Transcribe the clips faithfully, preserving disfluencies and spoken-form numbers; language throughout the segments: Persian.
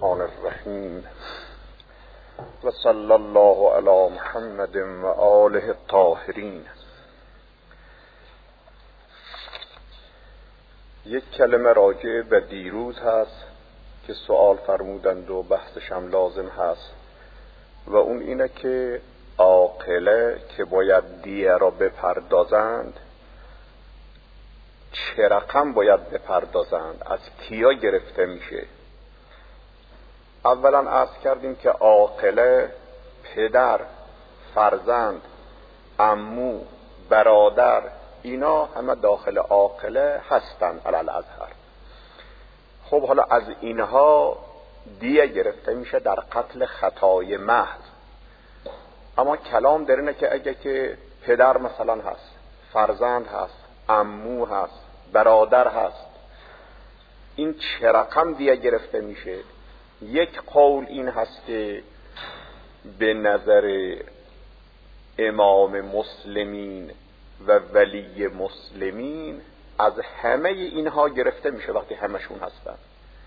الرحمن الرحیم و صلی الله علی محمد و آله الطاهرین. یک کلمه راجع به دیروز هست که سوال فرمودند و بحثش هم لازم هست و اون اینه که عاقله که باید دیه را بپردازند چه رقم باید بپردازند، از کیا گرفته میشه. اولا عرض کردیم که عاقله پدر، فرزند، عمو، برادر، اینا همه داخل عاقله هستن علل اظهر. خب حالا از اینها دیه گرفته میشه در قتل خطای محض. اما کلام در اینه که اگه که پدر مثلا هست، فرزند هست، عمو هست، برادر هست، این چه رقم دیه گرفته میشه؟ یک قول این هست که به نظر امام مسلمین و ولی مسلمین از همه اینها گرفته میشه وقتی همشون هستن.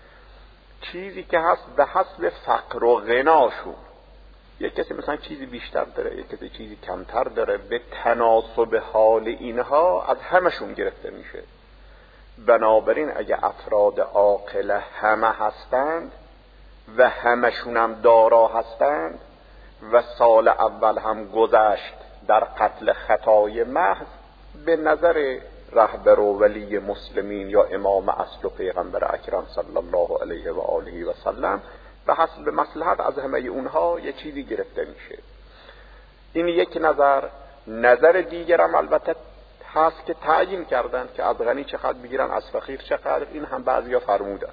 چیزی که هست به حسب فقر و غناشون، یک کسی مثلا چیزی بیشتر داره، یک کسی چیزی کمتر داره، به تناسب حال اینها از همشون گرفته میشه. بنابراین اگه افراد عاقله همه هستند و همشون هم دارا هستند و سال اول هم گذشت در قتل خطای محض، به نظر رهبر و ولی مسلمین یا امام اصل و پیغمبر اکرم صلی الله علیه و آله و سلم به حسب مصلحت از همه اونها یه چیزی گرفته میشه. این یک نظر. نظر دیگرم البته هست که تعیین کردن که از غنی چقدر بگیرن، از فقیر چقدر، این هم بعضیا فرمودن.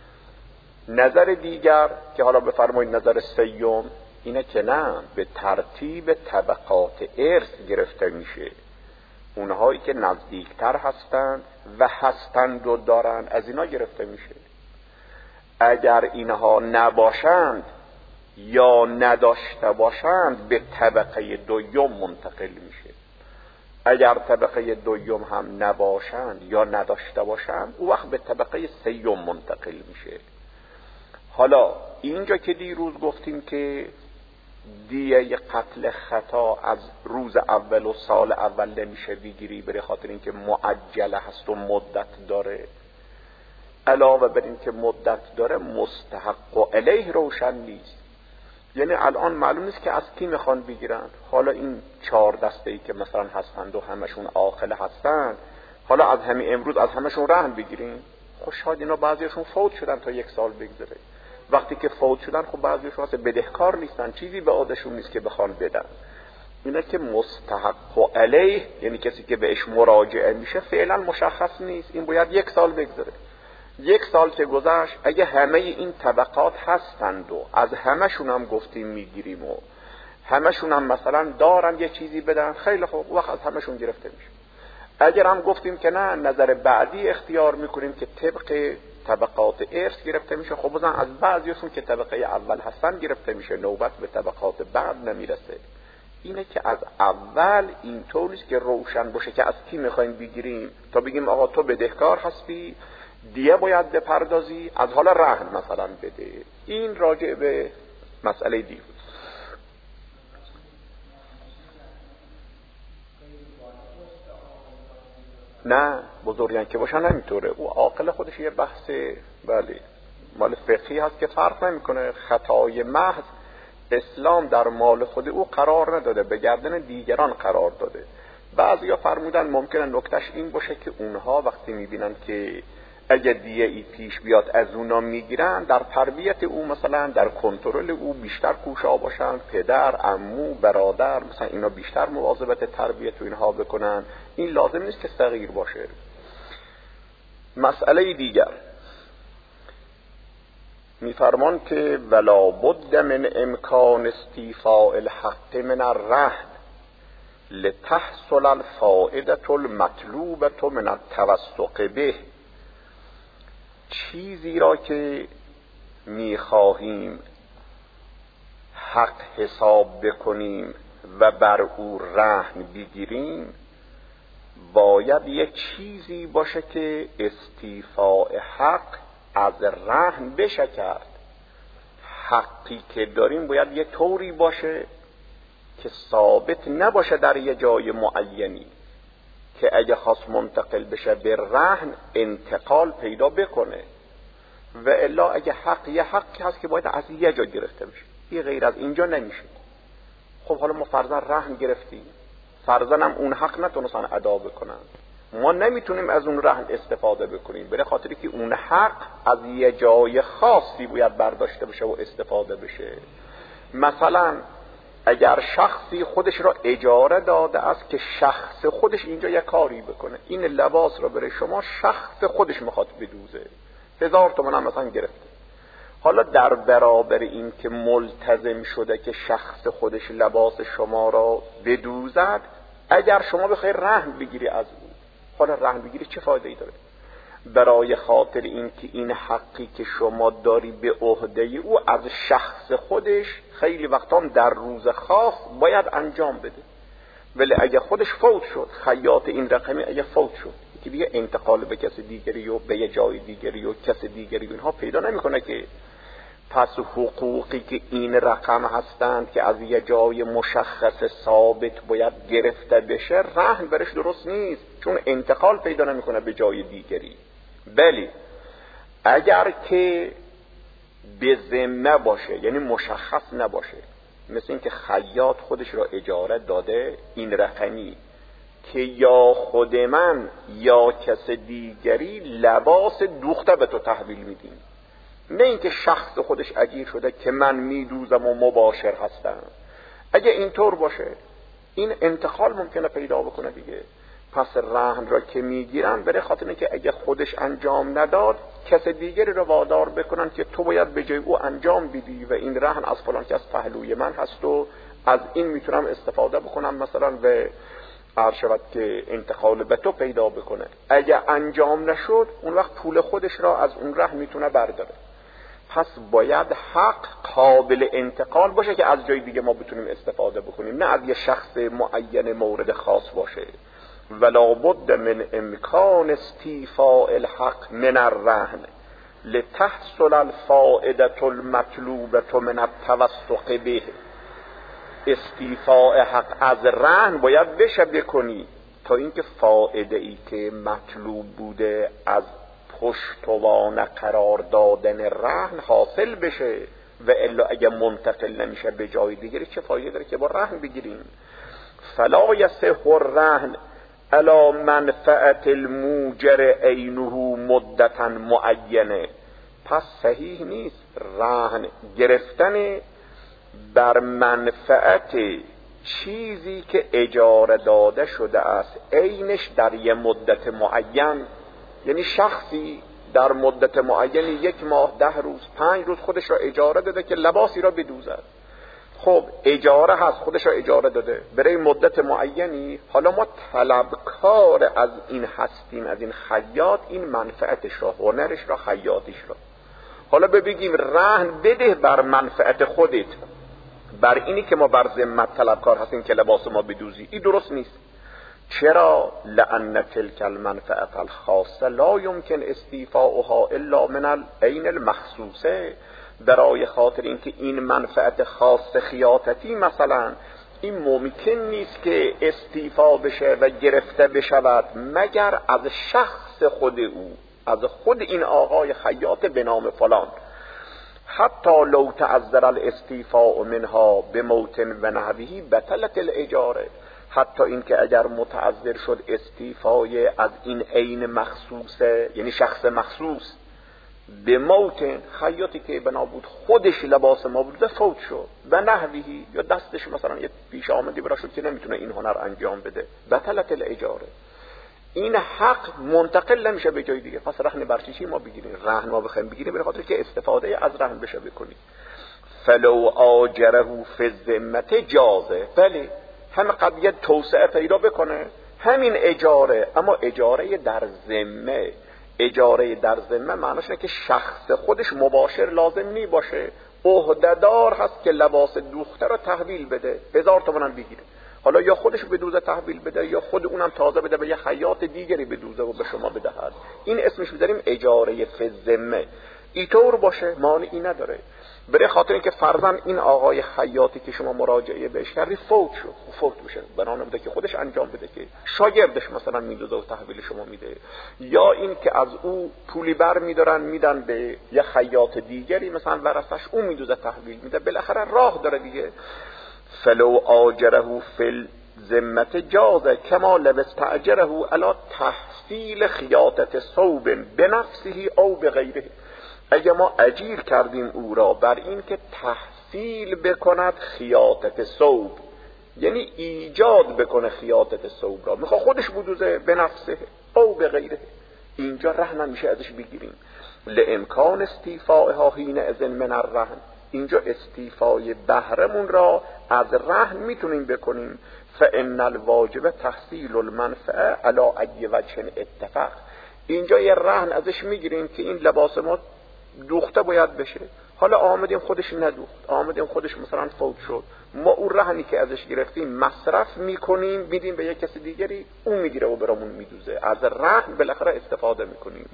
نظر دیگر که حالا بفرمایید نظر سیوم اینه که نه، به ترتیب طبقات ارث گرفته میشه. اونهایی که نزدیکتر هستند و هستند و دارند از اینا گرفته میشه. اگر اینها نباشند یا نداشته باشند به طبقه دوم منتقل میشه. اگر طبقه دوم هم نباشند یا نداشته باشند او وقت به طبقه سیوم منتقل میشه. حالا اینجا که دیروز گفتیم که دیه قتل خطا از روز اول و سال اول نمیشه بگیری، برای خاطر اینکه معجله هست و مدت داره. علاوه بر این که مدت داره مستحق و علیه روشن نیست. یعنی الان معلوم نیست که از کی میخوان بگیرن. حالا این چهار دسته ای که مثلا هستند و همشون عاقله هستند، حالا از همین امروز از همشون رهن بگیریم. خوشحال اینا بعضیشون فوت شدن تا یک سال بگذره. وقتی که فوت شدن خب بعضیشون اصلا بدهکار نیستن، چیزی به عادشون نیست که بخوان بدن. اینه که مستحق و علیه، یعنی کسی که بهش مراجعه میشه فعلا مشخص نیست. این باید یک سال بگذره. یک سال که گذشت اگه همه این طبقات هستند و از همشون هم گفتیم میگیریم و همشون هم مثلا دارن یه چیزی بدن، خیلی خوب، وقت از همشون گرفته میشه. اگر هم گفتیم که نه، نظر بعدی اختیار میکنیم که طبق طبقات ارث گرفته میشه، خب بزن از بعضیشون که طبقه اول هستن گرفته میشه، نوبت به طبقات بعد نمیرسه. اینه که از اول اینطور نیست که روشن باشه که از کی میخوایم بگیریم تا بگیم آقا تو بدهکار هستی، دیه باید بپردازی، از حالا رهن مثلا بده. این راجع به مسئله دیگه. نه، بزرگان که باشن نمیطوره. او عاقل خودش یه بحث بله مال فقهی هست که فرق نمیکنه. خطای محض اسلام در مال خود او قرار نداده، به گردن دیگران قرار داده. بعضیا فرمودن ممکنه نکتهش این باشه که اونها وقتی میبینن که اگه دیه ای پیش بیاد از اونا میگیرن، در تربیت او مثلا در کنترل او بیشتر کوشا باشن، پدر، عمو، برادر مثلا اینا بیشتر مواظبت تربیت و اینها بکنن. این لازم نیست که صغیر باشه. مسئله دیگر میفرمان که ولا بد من امکان استیفاء الحق من الرهن لتحصل الفائده المطلوبه من التوثق به. چیزی را که میخواهیم حق حساب بکنیم و بر او رهن بگیریم، باید یک چیزی باشه که استیفاء حق از رهن بشه کرد. حقی که داریم باید یه طوری باشه که ثابت نباشه در یه جای معینی، که اگه خواست منتقل بشه به رهن انتقال پیدا بکنه، و الا اگه حق یه حقی هست که باید از یه جا گرفته بشه، یه غیر از اینجا نمیشه. خب حالا ما فرضاً رهن گرفتیم، فرضاً هم اون حق نتونستن ادا بکنن، ما نمیتونیم از اون رهن استفاده بکنیم، برای خاطری که اون حق از یه جای خاصی باید برداشته بشه و استفاده بشه. مثلا اگر شخصی خودش را اجاره داده است که شخص خودش اینجا یک کاری بکنه، این لباس را برای شما شخص خودش میخواد بدوزه، هزار تومن هم مثلا گرفته، حالا در برابر این که ملتزم شده که شخص خودش لباس شما را بدوزد، اگر شما بخوای رهن بگیری از او، حالا رهن بگیری چه فایده ای داره؟ برای خاطر این که این حقی که شما داری به عهده او از شخص خودش خیلی وقتا در روز خاص باید انجام بده، ولی اگه خودش فوت شد، خیاط این رقمی اگه فوت شد که دیگه انتقال به کس دیگری و به یه جای دیگری و کس دیگری اینها پیدا نمیکنه که. پس حقوقی که این رقم هستند که از یه جای مشخص ثابت باید گرفته بشه، رهن برش درست نیست، چون انتقال پیدا نمیکنه به جای دیگری. بلی اگر که به ذمه باشه، یعنی مشخص نباشه، مثل این که خیاط خودش را اجاره داده این رقمی که یا خود من یا کس دیگری لباس دوخته به تو تحویل میدیم، نه اینکه شخص خودش اجیر شده که من میدوزم و مباشر هستم. اگه اینطور باشه این انتقال ممکنه پیدا بکنه دیگه. پس رهن را که میگیرن برای خاطر اینکه اگه خودش انجام نداد کس دیگری رو وادار بکنن که تو باید به جای او انجام بدی و این رهن از فلان کس پهلوی من هست و از این میتونم استفاده بکنم مثلا و عرض شود که انتقال به تو پیدا بکنه. اگه انجام نشد اون وقت پول خودش را از اون رهن میتونه برداره. پس باید حق قابل انتقال باشه که از جای دیگه ما بتونیم استفاده بکنیم، نه از یه شخص معین مورد خاص باشه. ولا بد من امکان استیفاء الحق من الرهن لتحصل الفائده المطلوبه من التوثق به. استیفاء حق از رهن باید بشه بکنی تا اینکه فائده ای که مطلوب بوده از پشتوانه قرار دادن رهن حاصل بشه، و الا اگه منتقل نمیشه به جای دیگری چه فایده داره که با رهن بگیریم. فلا یصح الرهن علی منفعت الموجر عینه مدتا معینه. پس صحیح نیست رهن گرفتن بر منفعت چیزی که اجاره داده شده است عینش در یه مدت معین، یعنی شخصی در مدت معینی یک ماه، ده روز، پنج روز خودش را اجاره داده که لباسی را بدوزد. خب اجاره هست، خودش را اجاره داده برای مدت معینی، حالا ما طلبکار از این هستیم، از این خیاط، این منفعتش را، هنرش را، خیاطیش را. حالا ببینیم رهن بده بر منفعت خودت، بر اینی که ما بر ذمت طلبکار هستیم که لباس ما بدوزی، این درست نیست. چرا؟ لأن تلك المنفعه الخاصه لا يمكن استیفاؤها الا من العین المخصوصه. برای خاطر اینکه این منفعت خاص خیاطتی مثلا این ممکن نیست که استیفا بشه و گرفته بشود مگر از شخص خود او، از خود این آقای خیاط به نام فلان. حتی لو تعذر الاستیفاء منها بموت و نحوه بطلت الاجاره. حتی این که اگر متعذر شد استیفای از این عین مخصوصه، یعنی شخص مخصوص، به موت، خیاطی که بنا بود خودش لباس ما بود فوت شد و نحوی، یا دستش مثلا یه پیش آمدی برا شد که نمیتونه این هنر انجام بده، بطلت الاجاره. این حق منتقل نمیشه به جای دیگه. پس رهن برچی ما بگیریم؟ رهن ما بخوایم بگیریم برای خاطر که استفاده از رهن بشه بکنیم. فلو آجره فی الذمه جازه. بله هم قضیه توسعه پیدا بکنه همین اجاره، اما اجاره در ذمه. اجاره در ذمه معناش اینه که شخص خودش مباشر لازم نی باشه، عهده‌دار هست که لباس دوخته رو تحویل بده، هزار تومن بگیره، حالا یا خودش بدوزه تحویل بده یا خود اونم تازه بده به یه خیاط دیگری بدوزه و به شما بدهد. این اسمش میذاریم اجاره فی الذمه. اینطور باشه مانعی نداره. برای خاطر اینکه فرضاً این آقای خیاطی که شما مراجعه بهش کردی فوت شد، فوت بشه، بنا نمیده که خودش انجام بده، که شاگردش مثلا میدوزه و تحویل شما میده، یا این که از او پولی بر میدارن میدن به یه خیاط دیگری مثلا ورثش، اون میدوزه تحویل میده، بالاخره راه داره دیگه. فلو آجره فل ذمت جازه کما لو استاجره علی تحصیل خیاطت ثوب بنفسه او بغیره. اگه ما اجیر کردیم او را بر این که تحصیل بکند خیاطت ثوب، یعنی ایجاد بکنه خیاطت ثوب را، میخواد خودش بدوزه به نفسه او به غیره، اینجا رهن میشه ازش بگیریم. لامکان استیفائها حین اذن من الرهن، اینجا استیفای بهرمون را از رهن میتونیم بکنیم. فان الواجب تحصیل المنفعه علی ای وجه اتفق، اینجا یه رهن ازش میگیریم که این لباس ما دوخته باید بشه، حالا آمدیم خودش ندوخت، آمدیم خودش مثلا فوت شد، ما اون رهنی که ازش گرفتیم مصرف میکنیم میدیم به یک کسی دیگری، اون میگیره و برامون میدوزه، از رهن بالاخره استفاده میکنیم.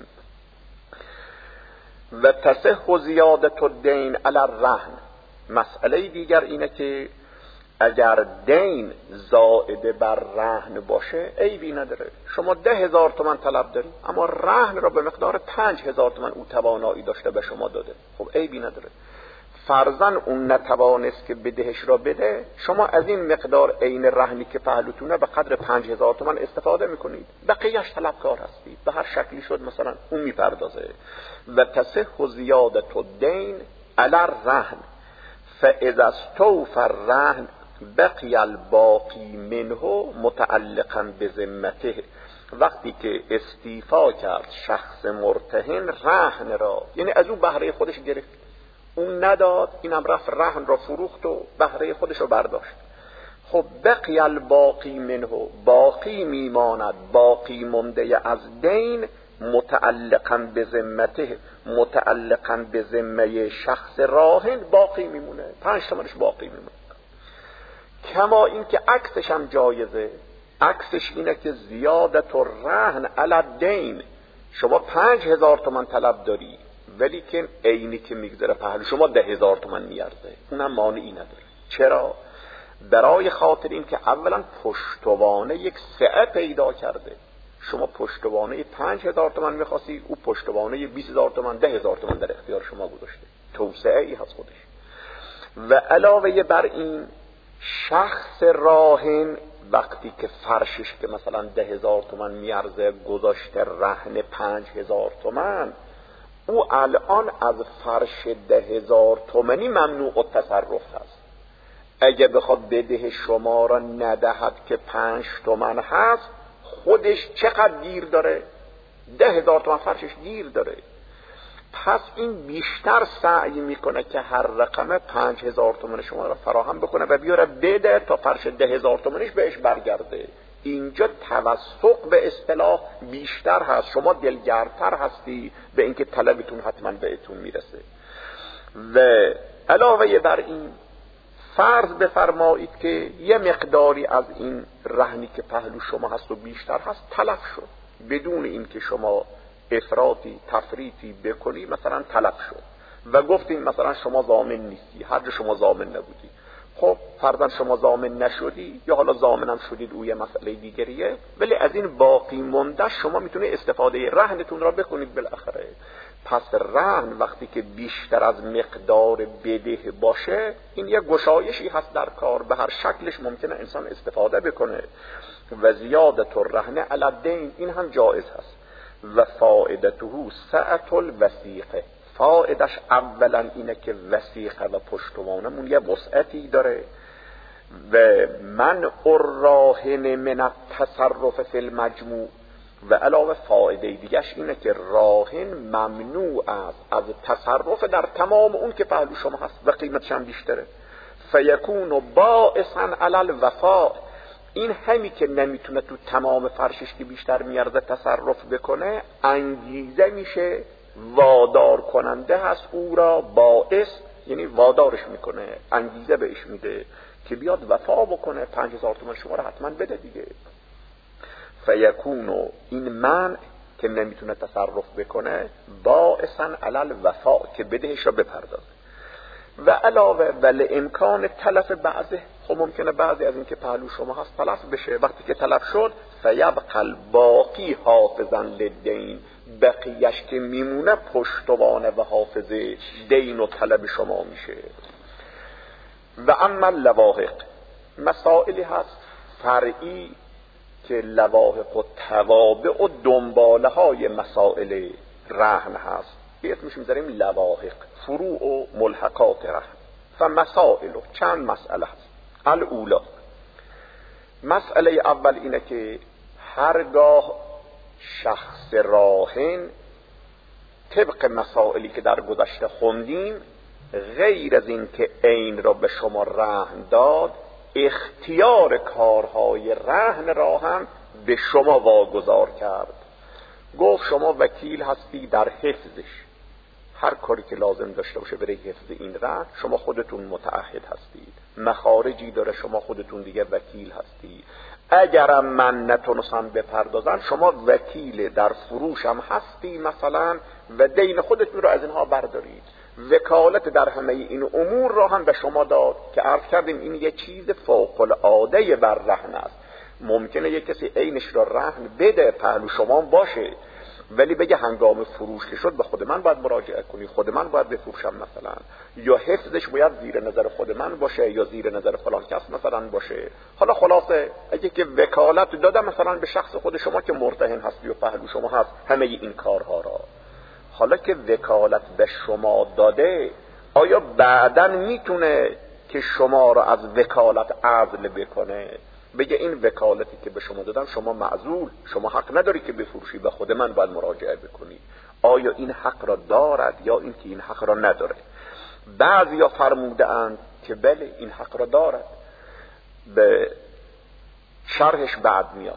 و تصح زیادت الدین علی الرهن، مسئله دیگر اینه که اگر دین زائد بر رهن باشه عیبی نداره. شما ده هزار تومن طلب داری اما رهن را به مقدار پنج هزار تومن او توانایی داشته به شما داده، خب عیبی نداره. فرضاً اون نتوانست که بدهش را بده، شما از این مقدار عین رهنی که پهلوتونه به قدر پنج هزار تومن استفاده میکنید، بقیهش طلبکار هستید، به هر شکلی شد مثلا اون میپردازه. و تصح زیادت الدین علی الرهن فاذا استوفى الرهن بقی الباقی منه متعلقا بذمته، وقتی که استیفا کرد شخص مرتهن رهن را، یعنی از اون بهره خودش گرفت، اون نداد، اینم رفت رهن را فروخت و بهره خودش رو برداشت، خب بقی الباقی منه، باقی میماند، باقی مونده از دین متعلقا بذمته، متعلقا به ذمه شخص راهن باقی میمونه، پنج تومنش باقی میمونه. کما این که عکسش هم جایزه، عکسش اینه که زیادت الرهن علی الدین، شما پنج هزار تومن طلب داری ولی که عینی که میگذره پهلو شما ده هزار تومن میارزه، اونم مانعی نداره. چرا؟ برای خاطر این که اولا پشتوانه یک سعه پیدا کرده، شما پشتوانه پنج هزار تومن میخواستی، او پشتوانه بیست هزار تومن، ده هزار تومن در اختیار شما گذاشته، توسعه ای هست خودش. و علاوه بر این شخص راهن وقتی که فرشش که مثلا ده هزار تومن میارزه گذاشته رهن پنج هزار تومن، او الان از فرش ده هزار تومنی ممنوع التصرف هست. اگه بخواد بده شما را ندهد که پنج تومن هست، خودش چقدر گیر داره؟ ده هزار تومن فرشش گیر داره. پس این بیشتر سعی میکنه که هر رقم پنج هزار تومن شما را فراهم بکنه و بیاره بده تا فرش ده هزار تومنش بهش برگرده. اینجا توسق به اصطلاح بیشتر هست، شما دلگرتر هستی به اینکه طلبتون حتما بهتون میرسه. و علاوه بر این فرض بفرمایید که یه مقداری از این رهنی که پهلو شما هست و بیشتر هست تلف شد، بدون اینکه شما افراطی تفریطی بکنی، مثلا تلف شد و گفتیم مثلا شما ضامن نیستی، هر جا شما ضامن نبودی، خب فرضاً شما ضامن نشدی یا حالا ضامنم شدید، او یه مسئله دیگریه، ولی از این باقی مونده شما میتونید استفاده رهنتون را بکنید بالاخره. پس رهن وقتی که بیشتر از مقدار بده باشه، این یه گشایشی هست در کار، به هر شکلش ممکنه انسان استفاده بکنه. و زیادت الرهن علی الدین، این هم جایز هست. و فائدته سعة الوثیقه، فائدش اولا اینه که وثیقه و پشتوانمون یه وسعتی داره. و من الراهن من التصرف فی المجموع، و علاوه فایده دیگهش اینه که راهن ممنوع است از تصرف در تمام اون که پهلو شما هست و قیمتش هم بیشتره. فیکون باعثا علی الوفاء، این همی که نمیتونه تو تمام فرشش که بیشتر میارزه تصرف بکنه، انگیزه میشه، وادار کننده هست او را، باعث یعنی وادارش میکنه، انگیزه بهش میده که بیاد وفا بکنه، پنج هزار تومان شما را حتما بده دیگه. فیکونو، این من که نمیتونه تصرف بکنه باعثن علل وفا که بدهش را بپردازه. و علاوه ولی امکان تلف بعضه، خب ممکنه بعضی از این که پهلو شما هست تلف بشه. وقتی که تلف شد فیبقى الباقی حافظا للدین، بقیهش که میمونه پشتوانه و حافظه دین و طلب شما میشه. و اما لواحق، مسائلی هست فرعی که لواحق و توابع و دنباله های مسائل رهن هست، یه اسمش میذاریم لواحق، فروع و ملحقات رهن. فمسائل، چند مسئله هست. الاولا، مسئله اول اینه که هرگاه شخص راهن طبق مسائلی که در گذشته خوندیم غیر از این که عین را به شما رهن داد، اختیار کارهای رهن را هم به شما واگذار کرد. گفت شما وکیل هستی در حفظش، هر کاری که لازم داشته باشه برای حفظ این رهن شما خودتون متعهد هستید، مخارجی داره شما خودتون دیگه وکیل هستید. اگرم من نتونستم بپردازم شما وکیل در فروش هم هستی مثلا و دین خودتون رو از اینها بردارید. وکالت در همه این امور را هم به شما داد که عرض کردیم این یه چیز فوق العاده بر رهن است. ممکنه یک کسی عینش را رهن بده پهلو شما باشه ولی بگه هنگام فروش که شد به خود من باید مراجعه کنی، خود من باید بفروشم مثلا، یا حفظش باید زیر نظر خود من باشه یا زیر نظر فلان کس مثلا باشه. حالا خلاصه اگه که وکالت داده مثلا به شخص خود شما که مرتهن هستی و پهلو شما هست همه این کارها را، حالا که وکالت به شما داده آیا بعداً میتونه که شما را از وکالت عزل بکنه؟ بگه این وکالتی که به شما دادم شما معزول، شما حق نداری که بفروشی، به خود من باید مراجعه بکنی. آیا این حق را دارد یا این که این حق را نداره؟ بعضیا فرموده اند که بله این حق را دارد. به شرحش بعد میاد.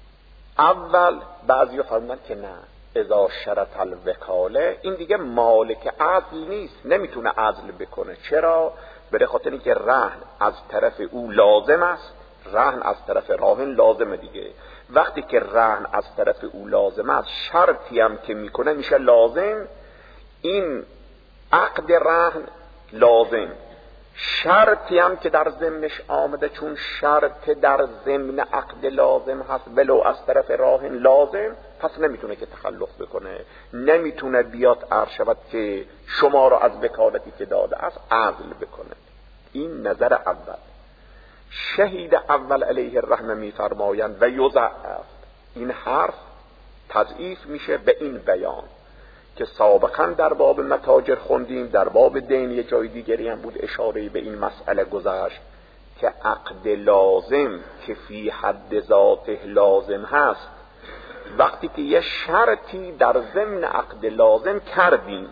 اول بعضیا فرمودند که نه، اذا شرط الوکاله این دیگه مالک عزل نیست، نمیتونه عزل بکنه. چرا؟ به خاطر اینکه رهن از طرف او لازم است، رهن از طرف راهن لازمه دیگه. وقتی که رهن از طرف او لازم است شرطی هم که میکنه میشه لازم. این عقد رهن لازم، شرطی هم که در ضمنش آمده چون شرط در ضمن عقد لازم هست ولو از طرف راهن لازم، پس نمیتونه که تخلف بکنه، نمیتونه بیاد عرض شود که شما را از وکالتی که داده است عزل بکنه. این نظر اول. شهید اول علیه الرحمه میفرمایند و یضعف، این حرف تضعیف میشه به این بیان که سابقا در باب متاجر خوندیم، در باب دین یه جای دیگری هم بود اشاره به این مسئله گذشت که عقد لازم که فی حد ذاته لازم هست، وقتی که یه شرطی در ضمن عقد لازم کردیم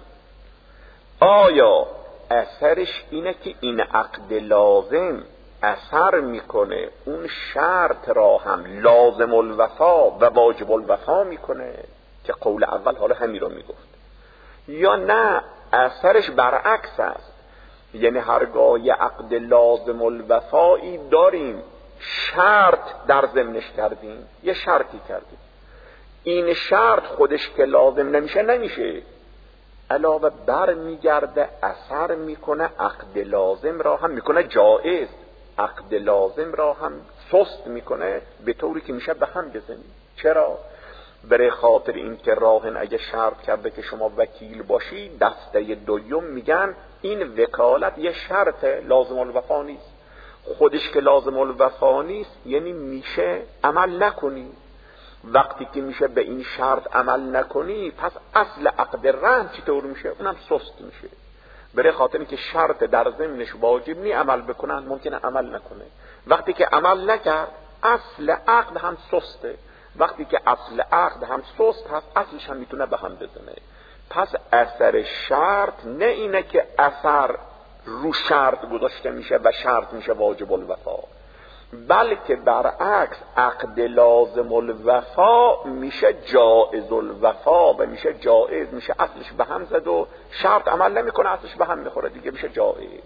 آیا اثرش اینه که این عقد لازم اثر میکنه اون شرط را هم لازم الوفا و واجب الوفا میکنه که قول اول حالا همین رو میگفت، یا نه اثرش برعکس است؟ یعنی هرگاه یه عقد لازم الوفایی داریم شرط در ضمنش کردیم، یه شرطی کردیم، این شرط خودش که لازم نمیشه نمیشه، علاوه بر میگرده اثر میکنه عقد لازم را هم میکنه جائز، عقد لازم را هم سست میکنه به طوری که میشه به هم بزنیم. چرا؟ برای خاطر این که راهن اگه شرط کرده که شما وکیل باشی، دسته دوم میگن این وکالت یه شرط لازم الوفا نیست، خودش که لازم الوفا نیست یعنی میشه عمل نکنی. وقتی که میشه به این شرط عمل نکنی پس اصل عقد رهن چطور میشه؟ اونم سست میشه. برای خاطر اینکه شرط در ضمنش واجب نی عمل بکنن ممکنه عمل نکنه، وقتی که عمل نکرد اصل عقد هم سسته، وقتی که اصل عقد هم سست هست اصلش هم میتونه به هم بزنه. پس اثر شرط نه اینه که اثر رو شرط گذاشته میشه و شرط میشه واجب الوفا، بلکه برعکس عقد لازم الوفا میشه جائز الوفا و میشه جائز، میشه اصلش به هم زد و شرط عمل نمیکنه اصلش به هم میخوره دیگه میشه جائز.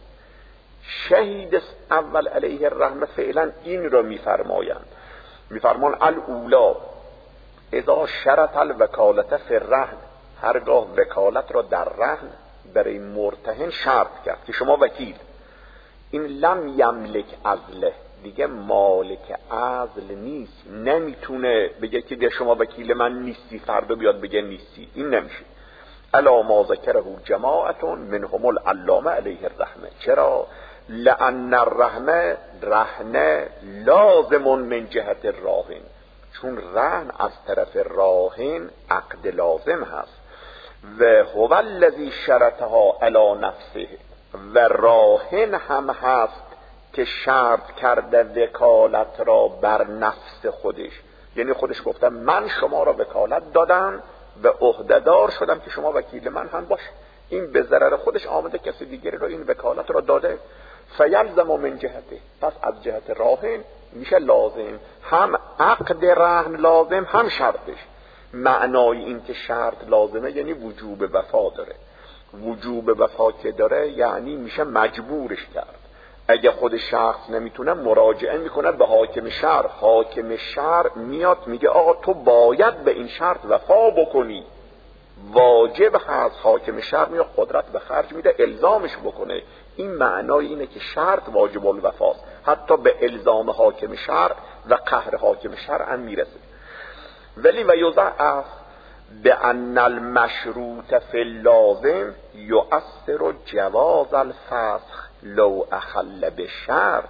شهید اول علیه الرحمه فعلا این رو میفرمایند، میفرمان الاولا اذا شرط الوکالت فی الرهن، هرگاه وکالت را در رهن برای مرتهن شرط کرد که شما وکیل، این لم یملک عزله، دیگه مالک عزل نیست، نمیتونه بگه که بیا شما وکیل من نیستی، فردا بیاد بگه نیستی، این نمیشه. الا ما ذکره جماعت منهم العلامه علیه الرحمه. چرا؟ لان الرحمه رهن لازم من جهت الراهن، چون رهن از طرف راهن عقد لازم هست. و هو الذی شرطها علی نفسه، و راهن هم هست که شرط کرده وکالت را بر نفس خودش، یعنی خودش گفته من شما را وکالت دادم و عهده‌دار شدم که شما وکیل من هم باش. این به ضرر خودش آمده کسی دیگری را این وکالت را داده. فیلزم من جهته، پس از جهت راهن میشه لازم، هم عقد رهن لازم هم شرطش. معنای این که شرط لازمه یعنی وجوب وفا داره، وجوب وفا که داره یعنی میشه مجبورش کرد. اگه خود شخص نمیتونه مراجعه میکنه به حاکم شهر، حاکم شهر میاد میگه آقا تو باید به این شرط وفا بکنی، واجب هست. حاکم شهر میاد قدرت به خرج میده الزامش بکنه. این معنای اینه که شرط واجب الوفاست، حتی به الزام حاکم شهر و قهر حاکم شهر هم میرسه. ولی و یضعف بأن المشروط فی اللازم یؤثر جواز الفسخ لو اخل بشرط.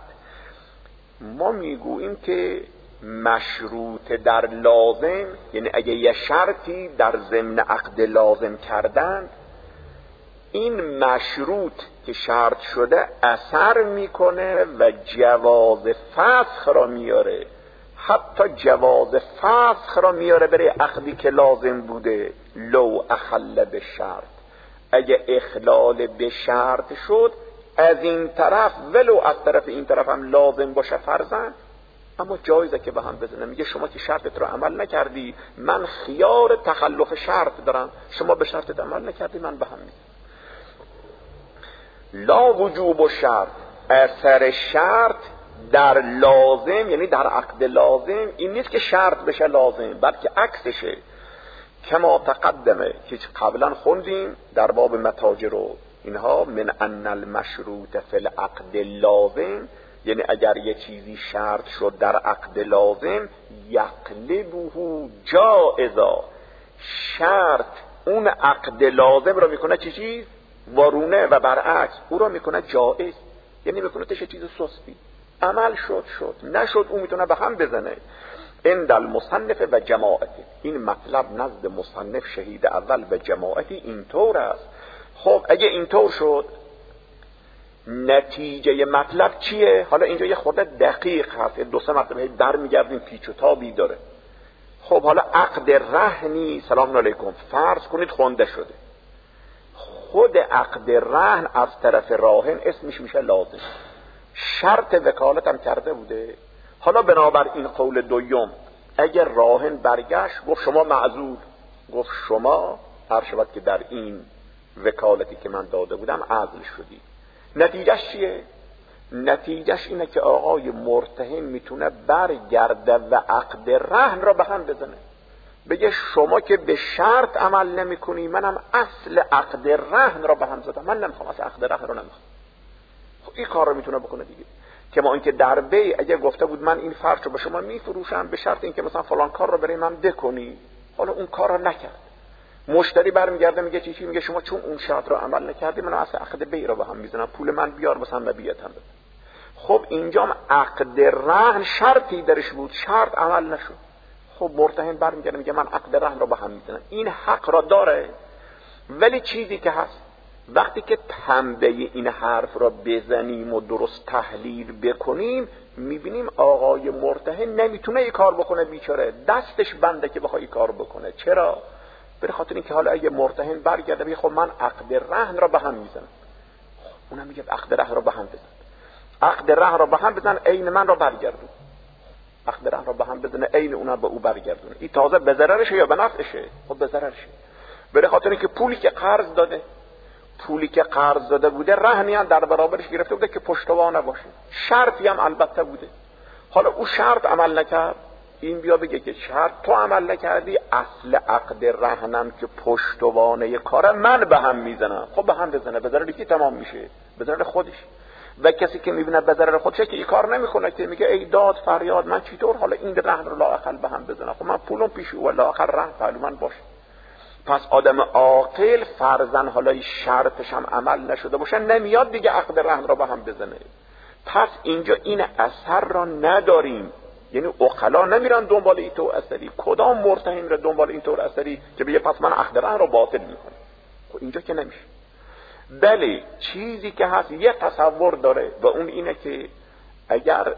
ما میگوییم که مشروط در لازم، یعنی اگه یه شرطی در ضمن عقد لازم کردن، این مشروط که شرط شده اثر میکنه و جواز فسخ را میاره، حتی جواز فسخ را میاره برای عقدی که لازم بوده. لو اخل به شرط، اگه اخلال به شرط شد از این طرف ولو از طرف این طرف هم لازم باشه فرضاً، اما جایزه که به هم بزنه. میگه شما که شرطت رو عمل نکردی، من خیار تخلف شرط دارم، شما به شرطت عمل نکردی، من به هم میزنم. لا وجوب و شرط، اثر شرط در لازم یعنی در عقد لازم این نیست که شرط بشه لازم، بلکه عکسشه. کما تقدمه که قبلا خوندیم در باب متاجر و اینها، من ان المشروط فی العقد لازم، یعنی اگر یه چیزی شرط شد در عقد لازم، یقلبه جائزا، شرط اون عقد لازم رو میکنه چی چیز وارونه و برعکس او رو میکنه جائز، یعنی میکنه تشه چیز سستی. عمل شد شد، نشد اون میتونه به هم بزنه. عند المصنف و جماعتی، این مطلب نزد مصنف شهید اول و جماعتی اینطور است. خب اگه اینطور شد نتیجه مطلب چیه؟ حالا اینجا یه خورده دقیق هست، دو سه مرتبه در میگردیم پیچ و تابی داره. خب حالا عقد رهنی سلام علیکم فرض کنید خونده شده، خود عقد رهن از طرف راهن اسمش میشه لازم، شرط وکالت هم کرده بوده. حالا بنابر این قول دوم اگر راهن برگشت گفت شما معذور، گفت شما هر شود که در این وکالتی که من داده بودم عزل شدی، نتیجهش چیه؟ نتیجهش اینه که آقای مرتهن میتونه برگرده و عقد رهن را به هم بزنه، بگه شما که به شرط عمل نمی کنی، منم اصل عقد رهن را به هم زدم، من نمیخوام اصل عقد رهن را نمیخوام. خب این کار رو میتونه بکنه دیگه. که ما اینکه در بی اگه گفته بود من این فرش رو به شما میفروشم به شرط اینکه مثلا فلان کار رو برای من بکنی، حالا اون کار رو نکرد، مشتری برمیگرده میگه چی چی، میگه شما چون اون شرط رو عمل نکردی من اصل عقد بی رو به هم میزنم، پول من بیار مثلا مبیعت هم بده. خب اینجا عقد رهن شرطی درش بود، شرط عمل نشد. خب مرتهن برمیگرده میگه من عقد رهن رو به هم میزنم، این حق را داره. ولی چیزی که هست وقتی که تنبه این حرف را بزنیم و درست تحلیل بکنیم میبینیم آقای مرتهن نمیتونه این کار بکنه، بیچاره دستش بنده که بخواد این کار بکنه. چرا؟ به خاطر اینکه حالا اگه مرتهن برگرده بگه خب من عقد رهن را به هم میزنم، خب اونم میگه عقد رهن را به هم بزن، عقد رهن را به هم بزن عین من را برگردون، عقد رهن را به هم بزنه عین اونم به او برگردونه. این تازه به ضررشه یا به نفعشه؟ خب به ضررشه. به خاطر اینکه پولی که قرض داده، پولی که قرض داده بوده رهنی هم در برابرش گرفته بوده که پشتوانه باشه، شرطی هم البته بوده. حالا او شرط عمل نکرد، این بیا بگه که شرط تو عمل نکردی، اصل عقد رهنم که پشتوانه کاره من به هم میزنم. خب به هم بزنه، به ضرر کی تمام میشه؟ به ضرر خودش. و کسی که میبینه به ضرر خودشه که این کار نمیکنه، که میگه ای داد فریاد من چطور حالا این رهن رو لااقل به هم بزنم، خب من پولم پیش او لااقل رهن پهلو من باشه. پس آدم عاقل فرضاً حالا شرطش هم عمل نشده باشه نمیاد دیگه عقد رهن را به هم بزنه. پس اینجا این اثر را نداریم، یعنی عقلا نمیرن دنبال این طور اثری. کدام مرتهن را دنبال این طور اثری که بگه پس من عقد رهن را باطل میکنم؟ خب اینجا که نمیشه. بله چیزی که هست یه تصور داره و اون اینه که اگر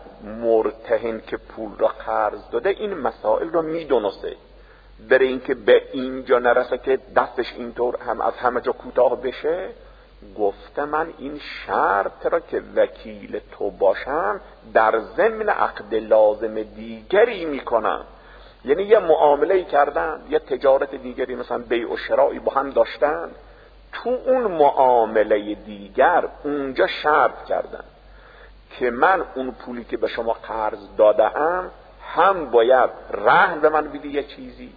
مرتهن که پول را قرض داده این مسائل را میدونسته، برای اینکه به اینجا نرسه که دستش اینطور هم از همه جا کوتاه بشه، گفته من این شرط را که وکیل تو باشم در ضمن عقد لازم دیگری میکنم. یعنی یه معامله کردن، یه تجارت دیگری مثلا بیع و شرائی با هم داشتن، تو اون معامله دیگر اونجا شرط کردن که من اون پولی که به شما قرض دادم هم باید رهن به من بدی یه چیزی،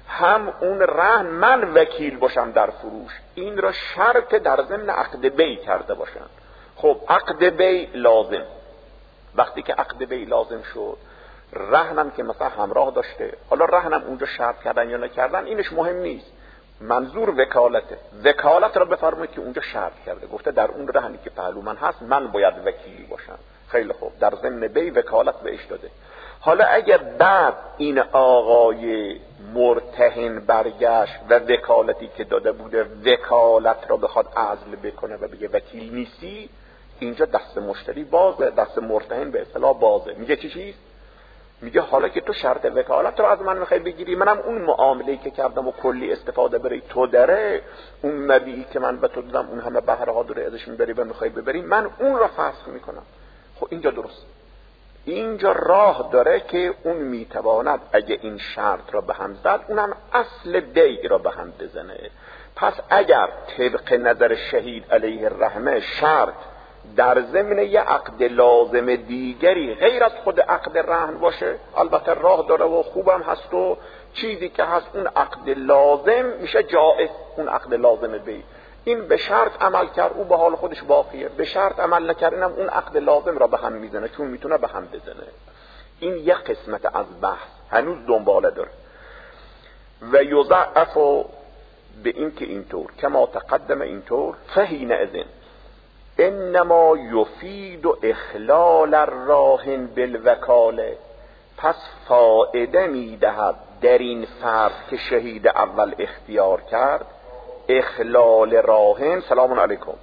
هم اون رهن من وکیل باشم در فروش. این را شرط در ضمن عقد بیع کرده باشن. خب عقد بیع لازم، وقتی که عقد بیع لازم شد، رهنم که مثلا همراه داشته، حالا رهنم اونجا شرط کردن یا نکردن اینش مهم نیست، منظور وکالته. وکالت را بفرمایید که اونجا شرط کرده، گفته در اون رهنی که پهلو من هست من باید وکیل باشم. خیلی خوب، در ضمن بیع وکالت بهش داده. حالا اگر بعد این آقای مرتهن برگشت و وکالتی که داده بوده وکالت را بخواد عزل بکنه و بگه وکیل نیستی، اینجا دست مشتری بازه، دست مرتهن به اصطلاح بازه. میگه چی چیز؟ میگه حالا که تو شرط وکالت رو از من میخوای بگیری، منم اون معامله‌ای که کردم و کلی استفاده بری تو داره، اون مبیعی که من به تو دادم اون همه بهره ها داره ازش میبری و میخوای ببری، من اون را فسخ میکنم. خب اینجا درست، اینجا راه داره که اون میتواند اگه این شرط را به هم زد اونم اصل بیع را به هم بزنه. پس اگر طبق نظر شهید علیه الرحمه شرط در ضمن یه عقد لازم دیگری غیر از خود عقد رهن باشه، البته راه داره و خوبم هست و چیزی که هست اون عقد لازم میشه جائز، اون عقد لازم بیع. این به شرط عمل کرد او به حال خودش باقیه، به شرط عمل نکرد اینم اون عقد لازم را به هم میزنه، چون میتونه به هم بزنه. این یک قسمت از بحث هنوز دنباله داره. و یضعف به این که اینطور کما تقدم اینطور فهین اذن انما یفید اخلال الراهن بالوکاله. پس فائده میدهد در این فرض که شهید اول اختیار کرد، اخلال راهن، سلام علیکم،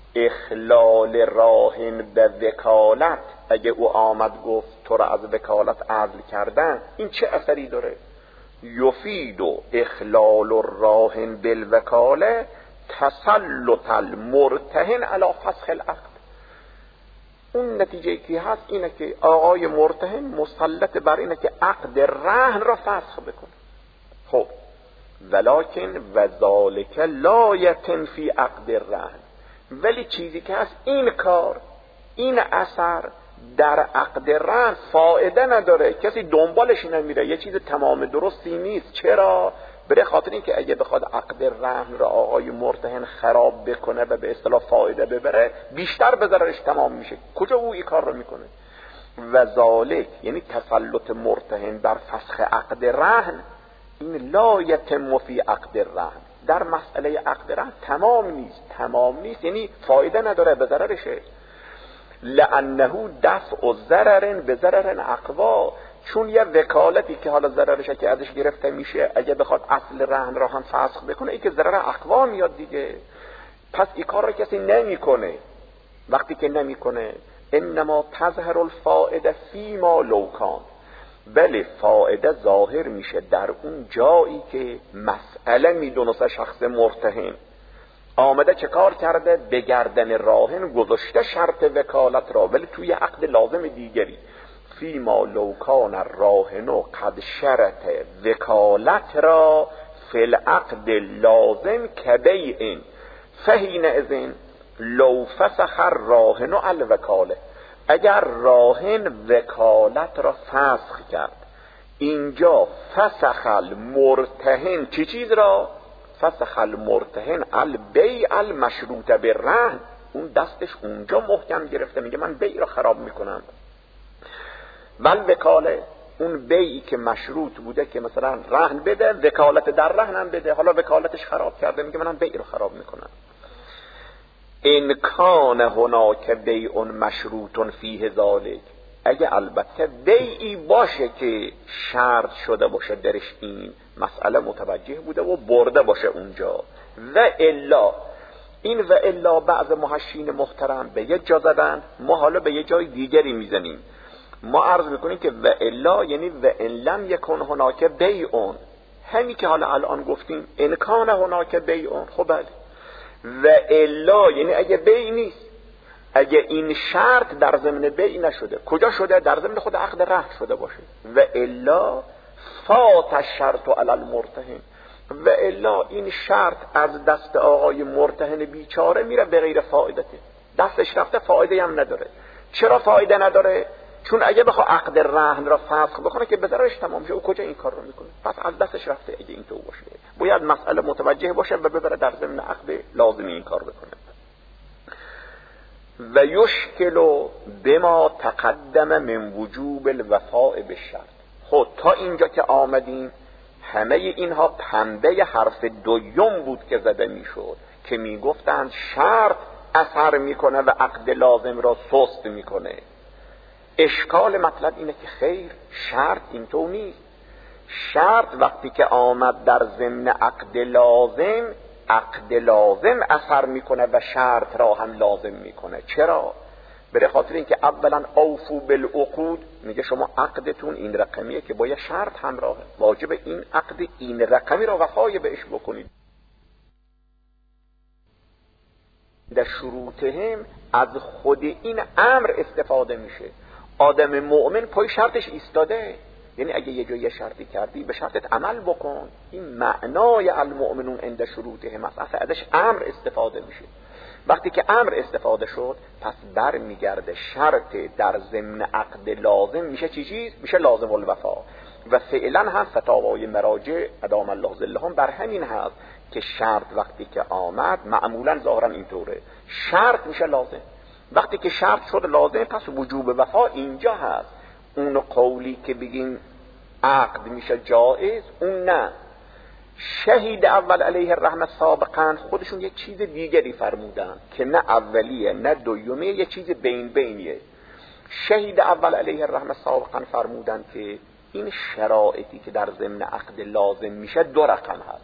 اخلال راهن به وکالت. اگه او آمد گفت تو را از وکالت عزل کردن، این چه اثری داره؟ یفید اخلال الراهن بالوکاله تسلط المرتهن علی فسخ العقد. اون نتیجه که هست اینه که آقای مرتهن مسلط بر اینه که عقد رهن را فسخ بکنه. خب ولکن و ذالک لا یتم فی عقد الرهن، ولی چیزی که هست این کار، این اثر در عقد رهن فایده نداره، کسی دنبالش نمیره، یه چیز تمام درستی نیست. چرا؟ برای خاطر این که اگه بخواد عقد رهن را آقای مرتهن خراب بکنه و به اصطلاح فایده ببره، بیشتر به ضررش تمام میشه. کجا او این کار رو میکنه؟ و ذالک یعنی تسلط مرتهن بر فسخ عقد رهن، این لا یتم فی عقد الرهن، در مسئله عقد رهن تمام نیست. تمام نیست یعنی فایده نداره، به ضررشه. لانه دفع ضرر به ضرر اقوا، چون یه وکالتی که حالا ضررشه که ازش گرفته میشه، اگه بخواد اصل رهن را هم فسخ بکنه، این که ضرر اقوا میاد دیگه. پس این کار را کسی نمیکنه. وقتی که نمیکنه انما تظهر الفائده فیما لو کان، بله فائده ظاهر میشه در اون جایی که مسئله میدونسته شخص مرتهن آمده چه کار کرده، به گردن راهن گذاشته شرط وکالت را، ولی توی عقد لازم دیگری. فیما لو کان الراهن قد شرط وکالت را فی العقد لازم کبیع فحین اذن لو فسخ الراهن الوکاله. اگر راهن وکالت را فسخ کرد اینجا فسخ المرتهن چی چیز را؟ فسخ المرتهن البیع المشروط بالرهن. اون دستش اونجا محکم گرفته، میگه من بیع را خراب میکنم. ول وکاله، اون بیعی که مشروط بوده که مثلا رهن بده، وکالت در رهن هم بده، حالا وکالتش خراب کرده، میگه من بیع را خراب میکنم. ان کان هناک بیع مشروط فیه ذالک، اگه البته بیعی باشه که شرط شده باشه درش این مسئله متوجه بوده و برده باشه اونجا. و الا، این و الا بعض محشین محترم به یه جا زدن، ما حالا به یه جای دیگری میزنیم. ما عرض میکنیم که و الا یعنی و ان لم یکن هناک بیعون، همین که حالا الان گفتیم ان کان هناک بیعون. خب بله، و الا یعنی اگه بیع نیست، اگه این شرط در ضمن بیع نشده، کجا شده؟ در ضمن خود عقد رهن شده باشه. و الا فات الشرط علی المرتهن، و الا این شرط از دست آقای مرتهن بیچاره میره به غیر فایدته، دستش رفته، فایده هم نداره. چرا فایده نداره؟ چون اگه بخواد عقد رهن را فسخ بکنه که به ضررش تمام شه، او کجا این کار رو میکنه؟ پس از دستش رفته. اگه این تو باشه باید مسئله متوجه باشه و ببره در ضمن عقد لازمی این کار بکنه. و یشکل بما تقدم من وجوب الوفاء بالشرط. خود تا اینجا که آمدیم همه اینها پنبه حرف دویم بود که زده میشد که میگفتند شرط اثر میکنه و عقد لازم را سست میکنه. اشکال مطلب اینه که خیر، شرط اینطور نیست. شرط وقتی که آمد در ضمن عقد لازم، عقد لازم اثر میکنه و شرط را هم لازم میکنه. چرا؟ به خاطر اینکه اولا اوفو بالعقود، میگه شما عقدتون این رقمیه که با یه شرط همراهه، واجب این عقد این رقمی را وفای بهش بکنید. در شروطهم از خود این امر استفاده میشه. آدم مؤمن پای شرطش ایستاده، یعنی اگه یه جایی شرطی کردی به شرطت عمل بکن. این معنای المؤمنون عند شروطهم است، ازش امر استفاده میشه. وقتی که امر استفاده شد پس بر میگرده شرط در ضمن عقد لازم میشه چی چیز؟ میشه لازم الوفا. و فعلا هم فتاوای مراجع ادام الله ظلهم بر همین هست که شرط وقتی که آمد معمولا ظاهرا اینطوره، شرط میشه لازم. وقتی که شرط شد لازم پس وجوب وفا اینجا هست. اون قولی که بگیم عقد میشه جائز، اون نه. شهید اول علیه الرحمه سابقا خودشون یک چیز دیگری فرمودن که نه اولیه نه دویمه، یک چیز بین بینیه. شهید اول علیه الرحمه سابقا فرمودن که این شرایطی که در ضمن عقد لازم میشه دو رقم هست.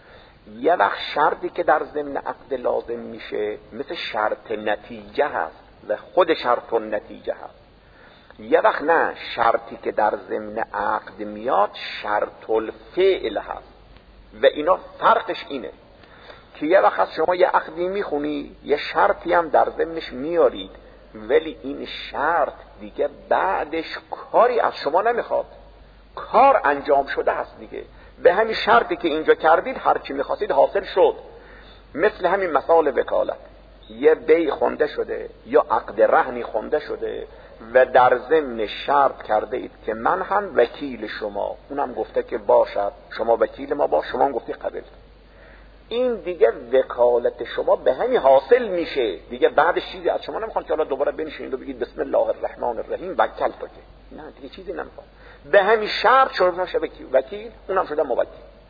یه وقت شرطی که در ضمن عقد لازم میشه مثل شرط نتیجه هست و خود شرط نتیجه هست. یه وقت نه، شرطی که در ضمن عقد میاد شرط الفعل هست. و اینا فرقش اینه که یه وقت شما یه عقدی میخونی یه شرطی هم در ضمنش میارید، ولی این شرط دیگه بعدش کاری از شما نمیخواد، کار انجام شده هست دیگه. به همین شرطی که اینجا کردید هر چی میخواستید حاصل شد. مثل همین مثال وکالت، یه بیع خونده شده یا عقد رهنی خونده شده و در ضمن شرط کرده اید که من هم وکیل شما، اونم گفته که باشد شما وکیل ما باش، شما هم گفتی قبل. این دیگه وکالت شما به همین حاصل میشه دیگه، بعدش چیزی از شما نمیخوان که حالا دوباره بنشینید و بگید بسم الله الرحمن الرحیم وکل تو که نه، دیگه چیزی نمیخوان. به همین شرط شده شده وکیل، اونم شده موکل.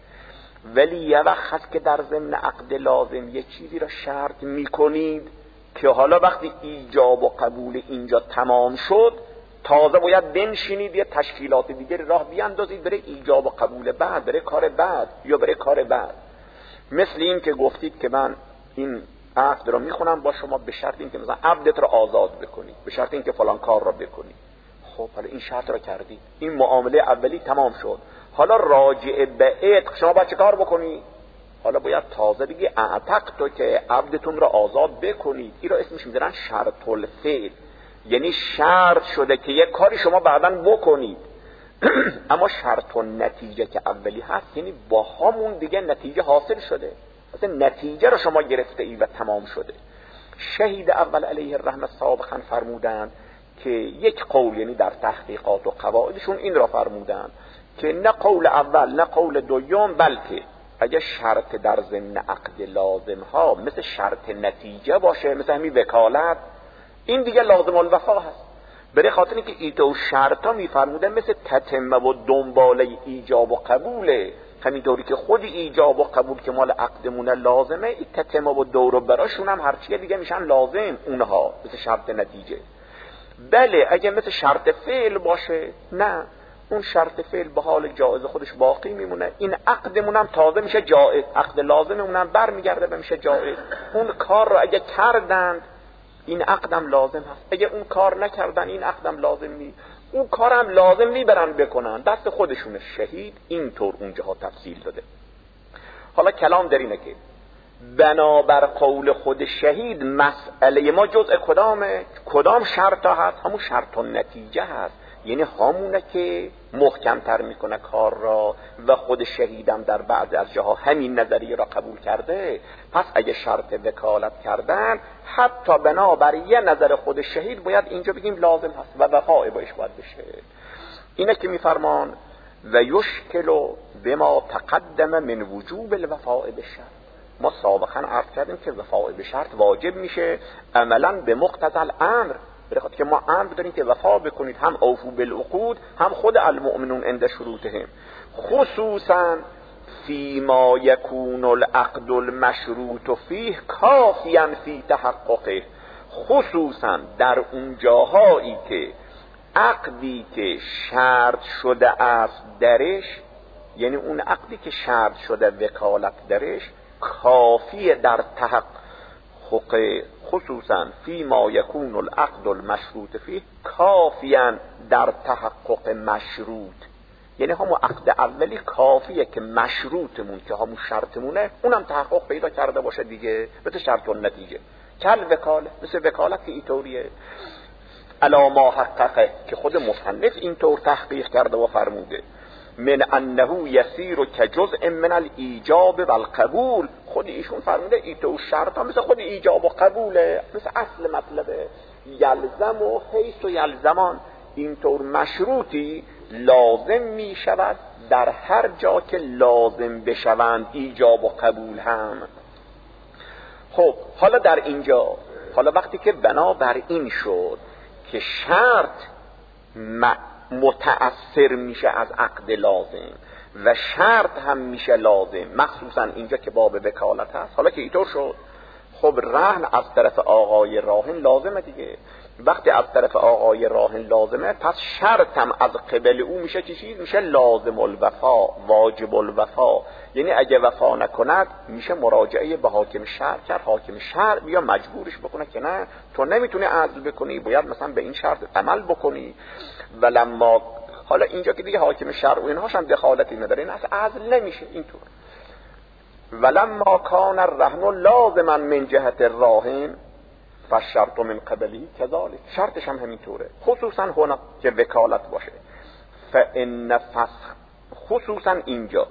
ولی یه وقت هست که در ضمن عقد لازم یه چیزی را شرط میکنید که حالا وقتی ایجاب و قبول اینجا تمام شد تازه باید بنشینید یه تشکیلات دیگری راه بیاندازید برای ایجاب و قبول بعد، برای کار بعد یا برای کار بعد. مثل این که گفتید که من این عقد رو میخونم با شما به شرط این که مثلا عبدت رو آزاد بکنید، به شرط این که فلان کار رو بکنید. خب حالا این شرط رو کردید، این معامله اولی تمام شد، حالا راجع به عتق شما باید چه کار بکنید؟ حالا باید تازه دیگه اعتق تو که عبدتون رو آزاد بکنید. این رو اسمش میذارن شرط الفعل، یعنی شرط شده که یک کاری شما بعداً بکنید. اما شرط النتیجه که اولی هست یعنی با همون دیگه نتیجه حاصل شده، مثلا نتیجه رو شما گرفته ای و تمام شده. شهید اول علیه الرحمه سابقا فرمودند که یک قول، یعنی در تحقیقات و قواعدشون این را فرمودند که نه قول اول نه قول دوم، بلکه اگه شرط در ضمن عقد لازم ها مثل شرط نتیجه باشه، مثل همین وکالت، این دیگه لازم الوفا هست. برای خاطر اینکه ایتو شرط ها میفرموده مثل تتمه و دنباله ایجاب و قبوله، همینطوری که خود ایجاب و قبول که مال عقدمونه لازمه، این تتمه و دور و براشون هم هرچیه دیگه میشن لازم اونها، مثل شرط نتیجه. بله اگه مثل شرط فعل باشه، نه، اون شرط فعل به حال جایز خودش باقی میمونه، این عقدمون هم تازه میشه جایز، عقد لازممون هم بر میگرده به میشه جایز. اون کار رو اگه کردند این عقدم لازم هست، اگه اون کار نکردن این عقدم لازم نیست. اون کارم لازم میبرن بکنن، دست خودشونه. شهید اینطور اونجاها تفصیل داده. حالا کلام در اینه که بنابر قول خود شهید مسئله ما جزء کدامه؟ کدام شرط هست؟ همون شرط و نتیجه هست، یعنی همونه که محکمتر میکنه کار را، و خود شهیدم در بعض از جاها همین نظریه را قبول کرده. پس اگه شرط وکالت کردن، حتی بنابر یه نظر خود شهید باید اینجا بگیم لازم هست و وفای باش باید بشه. اینه که میفرمان و یشکل بما تقدم من وجوب الوفاء بالشرط. ما سابقا عرض کردیم که وفاء به شرط واجب میشه عملا به مقتضی الامر، برای که ما امر داریم که وفا بکنید، هم اوفو بالعقود، هم خود المؤمنون عند شروطهم، خصوصا فيما يكون العقد المشروط فيه کافیا فی تحققه، خصوصا در اون جاهایی که عقدی که شرط شده است درش، یعنی اون عقدی که شرط شده وکالت درش، کافیه در تحقق، خصوصا فيما يكون العقد المشروط فيه کافیا در تحقق مشروط، یعنی همون عقد اولی کافیه که مشروطمون که همون شرطمونه اونم تحقق پیدا کرده باشه دیگه، مثل شرط و نتیجه. کل وکاله، مثل وکالت که اینطوریه، الا ما حققه که خود مصنف اینطور تحقیق کرده و فرموده، من انه یسیر کجزء من الایجاب والقبول. خود ایشون فرموده ایتو شرط ها مثل خود ایجاب و قبوله، مثل اصل مطلبه، یلزم و حیث و یلزمان. اینطور مشروطی لازم می شود در هر جا که لازم بشوند ایجاب و قبول هم. خب حالا در اینجا، حالا وقتی که بنابر این شد که شرط متأثر میشه از عقد لازم و شرط هم میشه لازم، مخصوصا اینجا که باب وکالت هست، حالا که اینطور شد، خب رهن از طرف آقای راهن لازمه دیگه. وقتی از طرف آقای راهن لازمه، پس شرط هم از قبل او میشه چی چیز؟ میشه لازم الوفا، واجب الوفا. یعنی اگه وفا نکند میشه مراجعه به حاکم شهر کرد، حاکم شهر بیا مجبورش بکنه که نه تو نمیتونی عزل بکنی، باید مثلا به این شرط عمل بکنی. ولما حالا اینجا که دیگه حاکم شهر و اینهاش هم دخالتی نداره، این اصلا عزل نمیشه اینطور. ولما کان الرهن لازما من جهت الراهن فالشرط من قبلی كذلك، شرطش هم همینطوره، خصوصا هنا که وکالت باشه. فان فسخ، خصوصا اینجا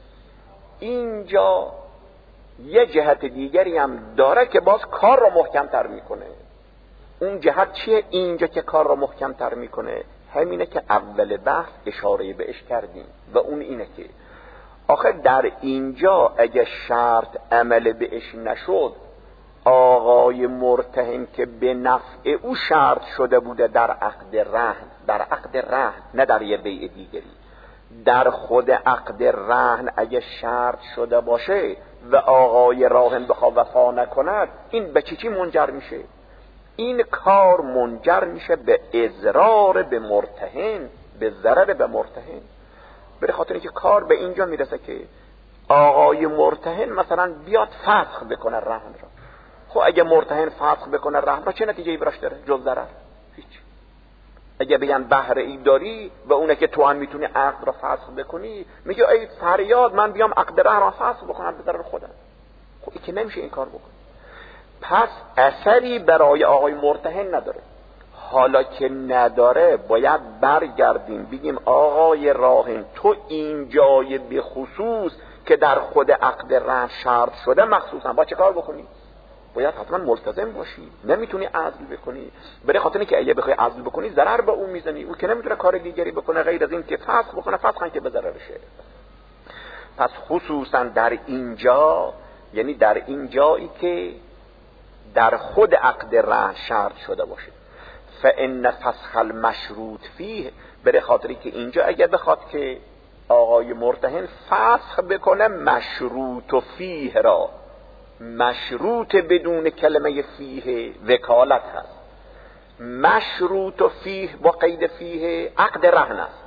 اینجا یه جهت دیگری هم داره که باز کار رو محکم تر میکنه. اون جهت چیه اینجا که کار رو محکم تر میکنه؟ همینه که اول بحث اشاره بهش کردیم و اون اینه که آخه در اینجا اگه شرط عمل بهش نشد، آقای مرتهن که به نفع او شرط شده بوده در عقد رهن، در عقد رهن نه در یه بیع دیگری، در خود عقد رهن اگه شرط شده باشه و آقای راهن بخواه وفا نکند، این به چی چی منجر میشه؟ این کار منجر میشه به اضرار به مرتهن، به ضرر به مرتهن. برای خاطر اینکه کار به اینجا میرسه که آقای مرتهن مثلا بیاد فسخ بکنه رهن را. خب اگه مرتهن فسخ بکنه رهن را، چه نتیجه‌ای براش داره؟ جز ضرر هیچ. اگه بگن بهره ای داری و اونه که تو هم میتونی عقد را فسخ بکنی، میگه ای فریاد من بیام عقد رهن را فسخ بکنم به ضرر خودم. خب این که نمیشه این کار بکنه، پس اثری برای آقای مرتهن نداره. حالا که نداره باید برگردیم بگیم آقای راهن تو این جای به خصوص که در خود عقد رهن شرط شده مخصوصا با چه کار بکنی؟ باید حتما ملتزم باشی، نمیتونی عزل بکنی. برای خاطر اینکه اگه بخوای عزل بکنی ضرر به اون میزنی، او که نمیتونه کار دیگری بکنه غیر از این که فسخ بکنه، فسخ هم که به ضررشه. پس خصوصا در اینجا، یعنی در این جایی که در خود عقد رهن شرط شده باشه، فإن فسخ المشروط فیه، برای خاطری که اینجا اگر بخواد که آقای مرتهن فسخ بکنه مشروط فیه را، مشروط بدون کلمه فیه وکالت هست، مشروط فیه با قید فیه عقد رهن است.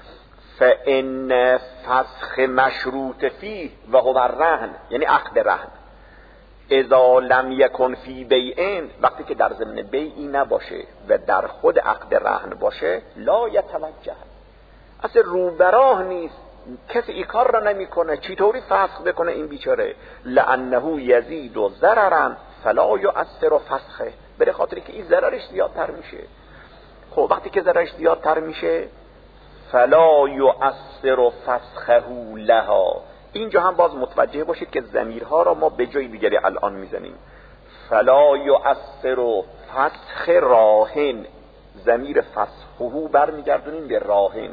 فإن فسخ مشروط فیه و هو الرهن، یعنی عقد رهن، اذا لم یکن فی بیعین، وقتی که در ضمن بیعی نباشه و در خود عقد رهن باشه، لا یتوجه، اصلا روبراه نیست، کسی این کار را نمیکنه، چطوری فسخ بکنه این بیچاره؟ لانه یزید و ضررا فلا یؤثر فسخه، برای خاطری که این ضررش زیادتر میشه. خب وقتی که ضررش زیادتر میشه، فلا یؤثر فسخه لها، اینجا هم باز متوجه باشید که ضمیرها را ما به جای دیگری الان میزنیم. فلا یؤثر فسخ راهن، ضمیر فسخه برمیگردونیم به راهن.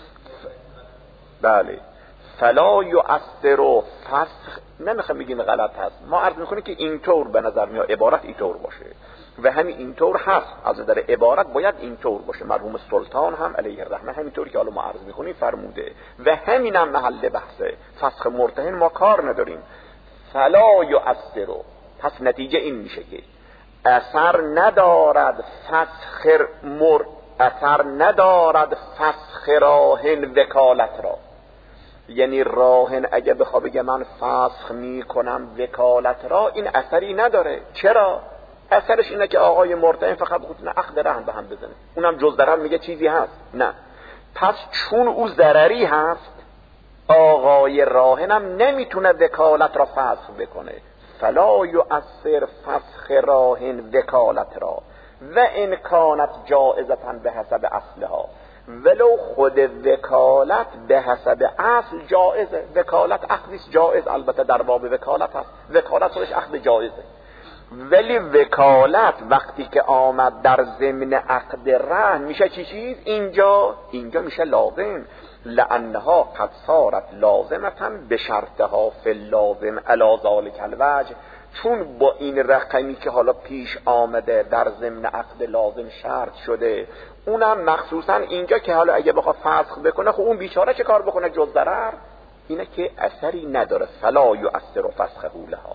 بله، فلا یؤثر فسخ، نمیخوام بگیم غلط هست، ما عرض میکنیم که اینطور به نظر میاد عبارت اینطور باشه و همین اینطور هست، از در عبارت باید اینطور باشه. مرحوم سلطان هم علیه الرحمه همینطوری که حالا ما عرض میکنیم فرموده و همین هم محل بحثه. فسخ مرتهن ما کار نداریم. فلا یؤثر، پس نتیجه این میشه که اثر ندارد فسخ مر اثر ندارد فسخ راهن وکالت را، یعنی راهن اگه بخواه بگه من فسخ میکنم وکالت را، این اثری نداره. چرا؟ اثرش اینه که آقای مرتهن فقط خودتون عقد رهن به هم بزنه، اونم جز ضرر میگه چیزی هست؟ نه. پس چون او ضرری هست، آقای راهنم نمیتونه وکالت را فسخ بکنه. فلا یؤثر فسخ راهن وکالت را و ان کانت جائزتاً به حسب اصلها، ولو خود وکالت به حسب اصل جائزه. وکالت عقدیست جائز، البته در باب وکالت هست، وکالت خودش عقد جائزه، ولی وکالت وقتی که آمد در ضمن عقد رهن میشه چی چیز؟ اینجا اینجا میشه لازم، لانها قد صارت لازمتاً به شرطها فی اللازم علی ذلک الوجه، چون با این رقمی که حالا پیش آمده در ضمن عقد لازم شرط شده، اونم مخصوصا اینجا که حالا اگه بخواد فسخ بکنه، خب اون بیچاره چه کار بکنه جز ضرر؟ اینه که اثری نداره. فلا یؤثر فسخه لها.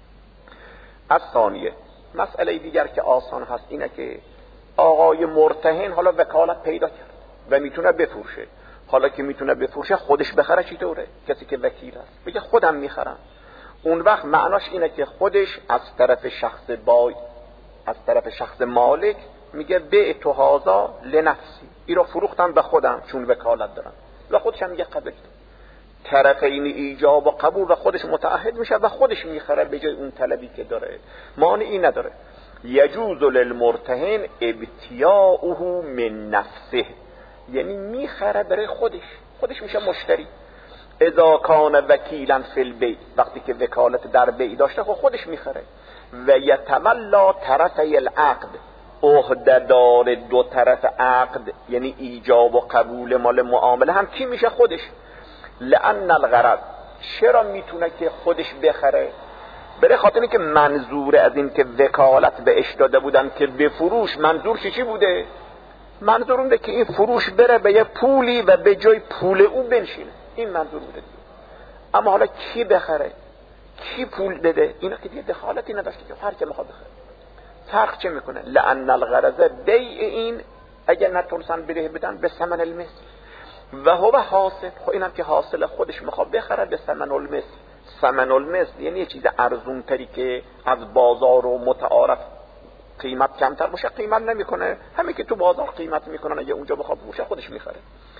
از ثانیه مسئله دیگر که آسان هست اینه که آقای مرتهن حالا وکالت پیدا کرد و میتونه بفروشه. حالا که میتونه بفروشه، خودش بخره چطوره؟ کسی که وکیل است بگه خودم میخرم، اون وقت معناش اینه که خودش از طرف شخص بای از طرف شخص مالک میگه به تو هازا لنفسی، این رو فروختم به خودم چون وکالت دارم، و خودش هم میگه قبول. طرفین ایجاب و قبول و خودش متعهد میشه و خودش میخره به جای اون طلبی که داره، مانعی نداره. یجوز للمرتهن ابتیاؤه من نفسه، یعنی میخره برای خودش، خودش میشه مشتری. اذا کان وکیلا فی البیع، وقتی که وکالت در بیع داشته خب خودش میخره. و یتولا طرفی العقد، عهده‌دار دو طرف عقد یعنی ایجاب و قبول مال معامله هم کی میشه؟ خودش. لأن الغرض، چرا میتونه که خودش بخره؟ برای خاطر اینکه منظور از این که وکالت بهش داده بودن که بفروش، منظور چی بوده؟ منظور اونه که این فروش بره به یه پولی و به جای پول او بنشینه، این منظور بوده. اما حالا کی بخره، کی پول بده، اینا که دیگه دخالتی نداشته که هر که میخواد بخره. فرق چه میکنه؟ لأن الغرض بیع، این اگر نتونستن بده بدن به ثمن المثل و هو حاصل، خب اینم که حاصل خودش میخواد بخره به ثمن المثل. ثمن المثل یعنی یه چیز ارزون تری که از بازار و متعارف قیمت کمتر باشه قیمت نمیکنه، همین که تو بازار قیمت میکنن اگه اونجا بخواد بفروشه خودش میخره.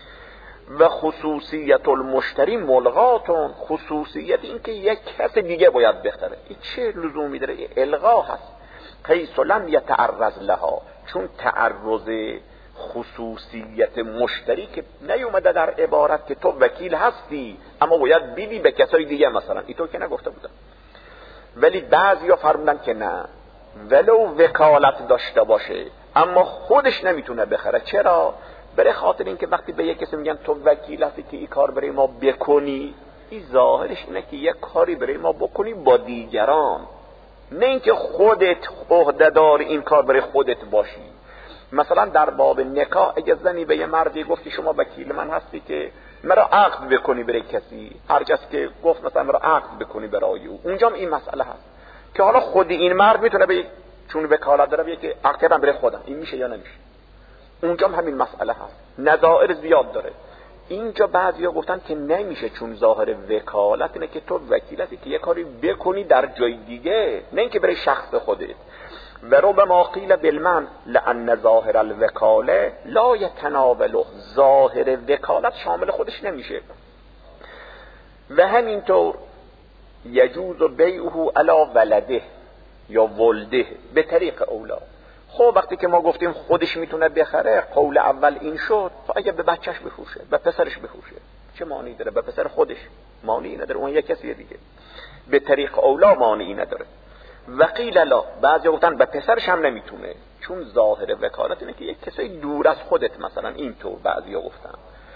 و خصوصیت المشتری ملغاتون، خصوصیت این که یک کس دیگه باید بخره، این چه لزومی داره؟ الغا هست. حیث لم یتعرض لها، چون تعرض خصوصیت مشتری که نیومده در عبارت که تو وکیل هستی اما باید بیدی به کسای دیگه، مثلا این تو که نگفته بودم. ولی بعضیا فرمودن که نه، ولو وکالت داشته باشه اما خودش نمیتونه بخره. چرا؟ برای خاطر اینکه وقتی به یک کسی میگن تو وکیل هستی که این کار برای ما بکنی، این ظاهرش اینه که یک کاری برای ما بکنی با دیگران، نه اینکه خودت عهده‌دار این کار برای خودت باشی. مثلا در باب نکاح اگه زنی به یه مردی گفت که شما وکیل من هستی که مرا عقد بکنی برای کسی، هر کس که گفت مثلا مرا عقد بکنی برای او، اونجا این مسئله هست که حالا خود این مرد میتونه به چون وکالت داره بگه که عقد کردم برای خودم، این میشه یا نمیشه. اونجا هم همین مسئله هست، نظائر زیاد داره. اینجا بعضیا گفتن که نمیشه، چون ظاهر وکالت اینه که تو وکیل هستی که یه کاری بکنی در جای دیگه، نه اینکه برای شخص خودت. و ربما قیل بالمن لان ظاهر الوکاله لا یتناوله، ظاهر وکالت شامل خودش نمیشه. و همینطور یجوز بیعه علی ولده یا ولده به طریق اولا. خب وقتی که ما گفتیم خودش میتونه بخره، قول اول این شد، تو اگه به بچهش بفروشه، به پسرش بفروشه، چه مانعی داره؟ به پسر خودش مانعی نداره، اون یک کسی دیگه. به طریق اولا مانعی نداره. وقیل لا، بعضی گفتن به پسرش هم نمیتونه، چون ظاهر وکالت اینه که یک کسی دور از خودت، مثلا اینطور بعضی گفتن.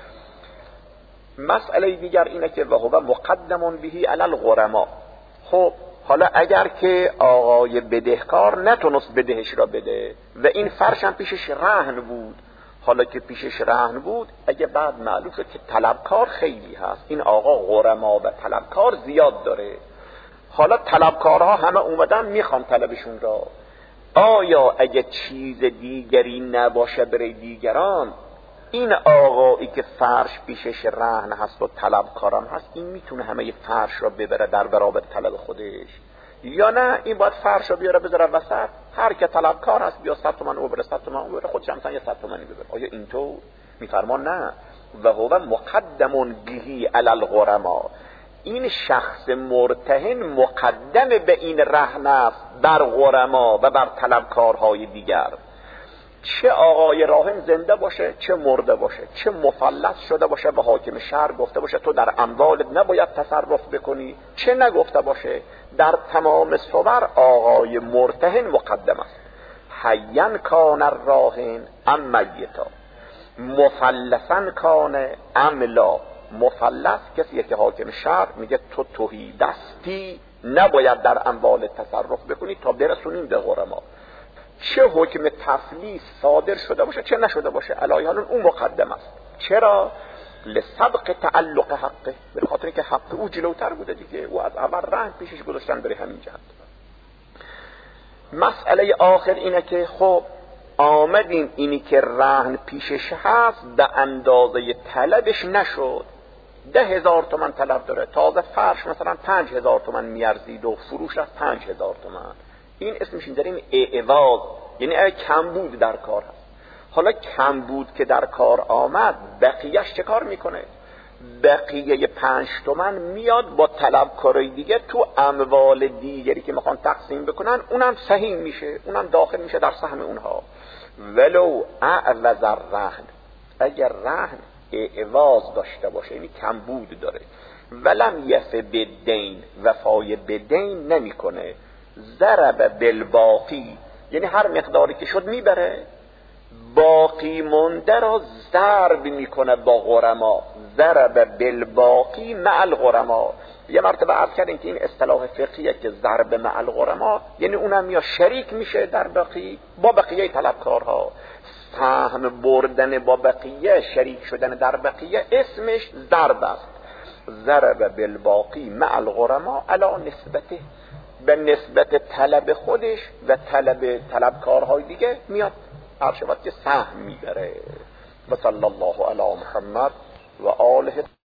مسئله دیگر اینه که وهو مقدم بهی علی الغرما. خب حالا اگر که آقای بدهکار نتونست بدهش را بده و این فرش هم پیشش رهن بود، حالا که پیشش رهن بود، اگه بعد معلوم شد که طلبکار خیلی هست، این آقا غرما و طلبکار زیاد داره، حالا طلبکارها همه اومدن میخوام طلبشون را، آیا اگه چیز دیگری نباشه برای دیگران، این آقایی که فرش پیشش رهن هست و طلبکارم هست، این میتونه همه فرش را ببره در برابر طلب خودش، یا نه این باید فرش را بیاره بذاره وسط، هر که طلبکار هست بیا صد تومن او بره، صد تومن او بره، خودش هم یه صد تومنی ببره. آیا اینطور میفرمان؟ نه. و هو مقدم بهی علی الغرما، این شخص مرتهن مقدم به این رهن است بر غرما و بر طلبکارهای دیگر، چه آقای راهن زنده باشه چه مرده باشه، چه مفلس شده باشه به حاکم شهر گفته باشه تو در اموالت نباید تصرف بکنی، چه نگفته باشه، در تمام صور آقای مرتهن مقدم است. حیاً کان الراهن ام میتا، مفلسن کان ام لا. مفلس کسیه که حاکم شهر میگه تو توهی دستی نباید در اموال تصرف بکنی تا برسونیم به غرما، چه حکم تفلیس صادر شده باشه چه نشده باشه، علی حال اون مقدم است. چرا؟ لسبق تعلق حقه، به خاطر اینکه حق او جلوتر بوده دیگه، او از اول رهن پیشش گذاشتن برای همین جهت. مسئله آخر اینه که خب آمدیم اینی که رهن پیشش هست به اندازه طلبش نشد، ده هزار تومن طلب داره، تازه فرش مثلا پنج هزار تومن میارزید و فروش از پنج هزار تومن، این اسمش این داریم اعواض، یعنی اگه کمبود در کار هست. حالا کمبود که در کار آمد، بقیهش چه کار میکنه؟ بقیه پنج تومن میاد با طلبکارای دیگه تو اموال دیگری که میخوان تقسیم بکنن، اونم سهیم میشه، اونم داخل میشه در سهم اونها. ولو اعوض الرهن، اگر رهن اعواض داشته باشه یعنی کمبود داره، ولم یف بدین، وفای بدین نمیکنه، ضرب بالباقی، یعنی هر مقداری که شد میبره، باقی مونده را ضرب میکنه با غرما، ضرب بالباقی مع الغرما. یه مرتبه عرض کردیم که این اصطلاح فقهیه که ضرب مع الغرما یعنی اونم یا شریک میشه در باقی با بقیه طلبکارها، سهم بردن با بقیه، شریک شدن در بقیه، اسمش ضرب است. ضرب بالباقی مع الغرما علی نسبته، به نسبت طلب خودش و طلب طلبکارهای دیگه میاد هر شود که سهم میبره. و صلی الله علی محمد و آله.